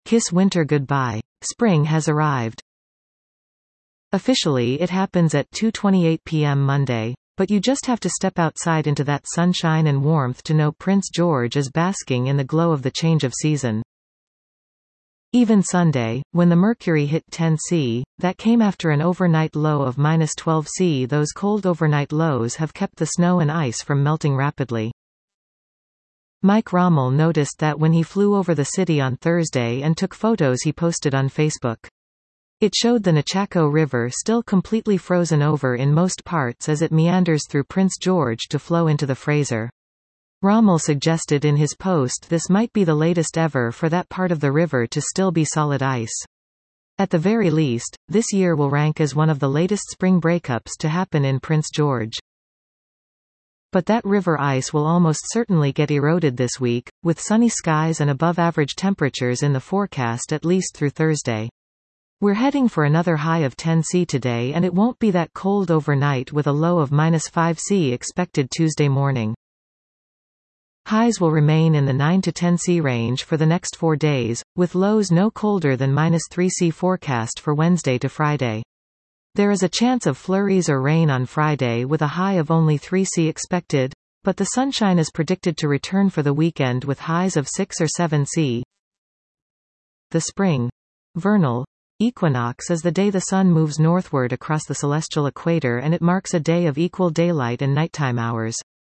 Kiss winter goodbye. Spring has arrived. Officially it happens at 2:28 p.m. Monday, but you just have to step outside into that sunshine and warmth to know Prince George is basking in the glow of the change of season. Even Sunday, when the mercury hit 10°C, that came after an overnight low of -12°C. Those cold overnight lows have kept the snow and ice from melting rapidly. Mike Rommel noticed that when he flew over the city on Thursday and took photos he posted on Facebook. It showed the Nechako River still completely frozen over in most parts as it meanders through Prince George to flow into the Fraser. Rommel suggested in his post this might be the latest ever for that part of the river to still be solid ice. At the very least, this year will rank as one of the latest spring breakups to happen in Prince George. But that river ice will almost certainly get eroded this week, with sunny skies and above-average temperatures in the forecast at least through Thursday. We're heading for another high of 10°C today, and it won't be that cold overnight with a low of -5°C expected Tuesday morning. Highs will remain in the 9 to 10°C range for the next 4 days, with lows no colder than -3°C forecast for Wednesday to Friday. There is a chance of flurries or rain on Friday with a high of only 3°C expected, but the sunshine is predicted to return for the weekend with highs of 6 or 7°C. The spring vernal equinox is the day the sun moves northward across the celestial equator, and it marks a day of equal daylight and nighttime hours.